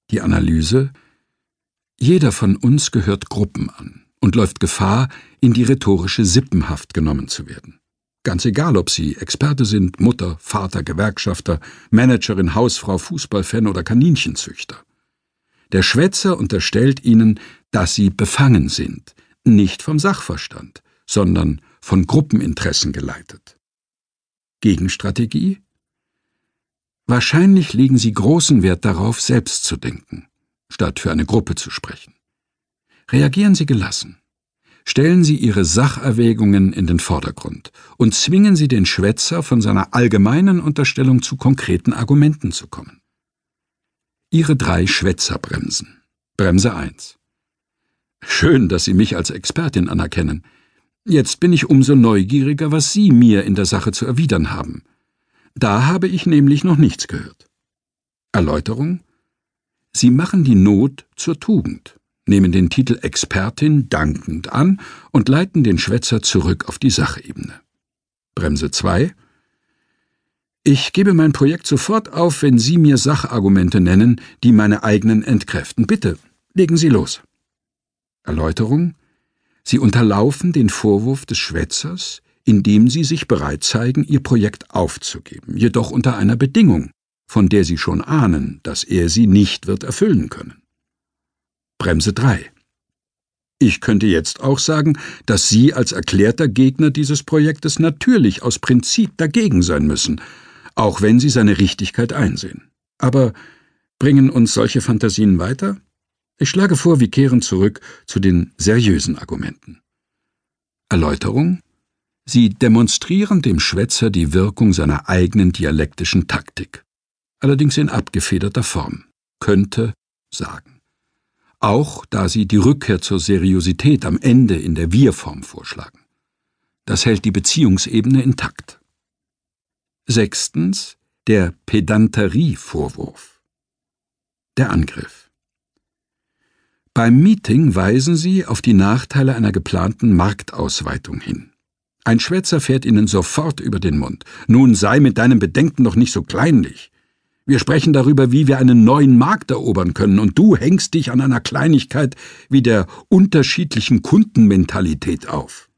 Die Analyse: Jeder von uns gehört Gruppen an und läuft Gefahr, in die rhetorische Sippenhaft genommen zu werden. Ganz egal, ob Sie Experte sind, Mutter, Vater, Gewerkschafter, Managerin, Hausfrau, Fußballfan oder Kaninchenzüchter. Der Schwätzer unterstellt Ihnen, dass Sie befangen sind, nicht vom Sachverstand, sondern von Gruppeninteressen geleitet. Gegenstrategie: Wahrscheinlich legen Sie großen Wert darauf, selbst zu denken, statt für eine Gruppe zu sprechen. Reagieren Sie gelassen. Stellen Sie Ihre Sacherwägungen in den Vordergrund und zwingen Sie den Schwätzer, von seiner allgemeinen Unterstellung zu konkreten Argumenten zu kommen. Ihre 3 Schwätzerbremsen. Bremse 1: Schön, dass Sie mich als Expertin anerkennen. Jetzt bin ich umso neugieriger, was Sie mir in der Sache zu erwidern haben. Da habe ich nämlich noch nichts gehört. Erläuterung: Sie machen die Not zur Tugend, nehmen den Titel Expertin dankend an und leiten den Schwätzer zurück auf die Sachebene. Bremse 2: Ich gebe mein Projekt sofort auf, wenn Sie mir Sachargumente nennen, die meine eigenen entkräften. Bitte, legen Sie los. Erläuterung: Sie unterlaufen den Vorwurf des Schwätzers, indem Sie sich bereit zeigen, Ihr Projekt aufzugeben, jedoch unter einer Bedingung, von der Sie schon ahnen, dass er sie nicht wird erfüllen können. Bremse 3: Ich könnte jetzt auch sagen, dass Sie als erklärter Gegner dieses Projektes natürlich aus Prinzip dagegen sein müssen, auch wenn Sie seine Richtigkeit einsehen. Aber bringen uns solche Fantasien weiter? Ich schlage vor, wir kehren zurück zu den seriösen Argumenten. Erläuterung: Sie demonstrieren dem Schwätzer die Wirkung seiner eigenen dialektischen Taktik, allerdings in abgefederter Form, könnte sagen. Auch da Sie die Rückkehr zur Seriosität am Ende in der Wir-Form vorschlagen. Das hält die Beziehungsebene intakt. 6. Der Pedanterie-Vorwurf. Der Angriff. Beim Meeting weisen Sie auf die Nachteile einer geplanten Marktausweitung hin. Ein Schwätzer fährt Ihnen sofort über den Mund. Nun sei mit deinem Bedenken doch nicht so kleinlich. Wir sprechen darüber, wie wir einen neuen Markt erobern können, und du hängst dich an einer Kleinigkeit wie der unterschiedlichen Kundenmentalität auf.